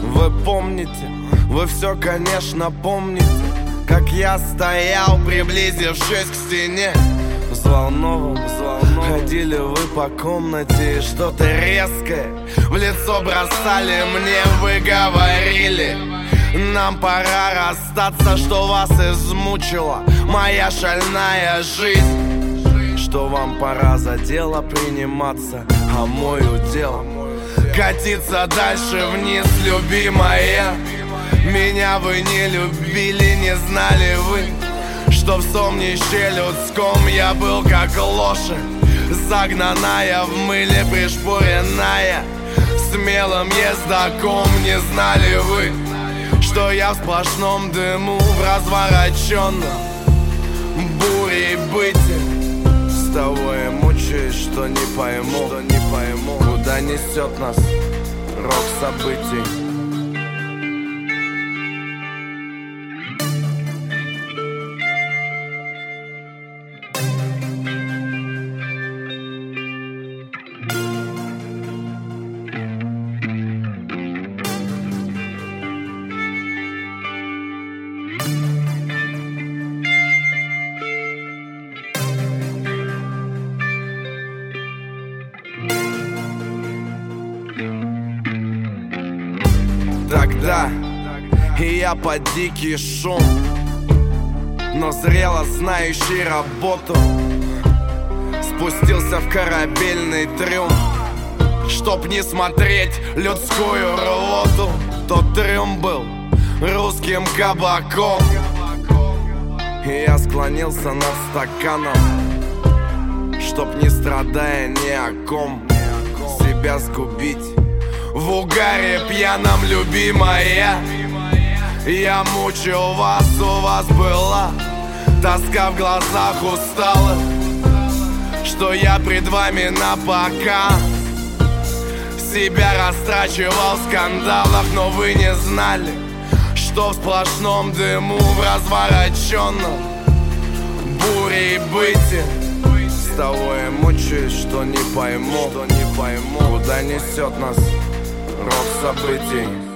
Вы помните, вы все, конечно, помните, как я стоял, приблизившись к стене. Взволнован, ходили вы по комнате и что-то резкое в лицо бросали мне. Вы говорили: нам пора расстаться, что вас измучила моя шальная жизнь, что вам пора за дело приниматься, а мой удел катиться дальше вниз, любимая. Меня вы не любили, не знали вы, что в сомнище людском я был как лошадь, загнанная в мыле, пришпоренная смелым ездаком. Не знали вы, что я в сплошном дыму, в развороченном бурей быте. С того я мучаюсь, что не пойму, куда несет нас рок событий. Тогда и я под дикий шум, но зрело знающий работу, спустился в корабельный трюм, чтоб не смотреть людскую рвоту. Тот трюм был русским кабаком, и я склонился над стаканом, чтоб не страдая ни о ком себя сгубить. В угаре пьяном, любимая, я мучил вас, у вас была тоска в глазах усталых, что я пред вами напоказ себя растрачивал в скандалах. Но вы не знали, что в сплошном дыму, в развороченном бурей быте. С того я мучаюсь, что не пойму, куда несет нас рок событий.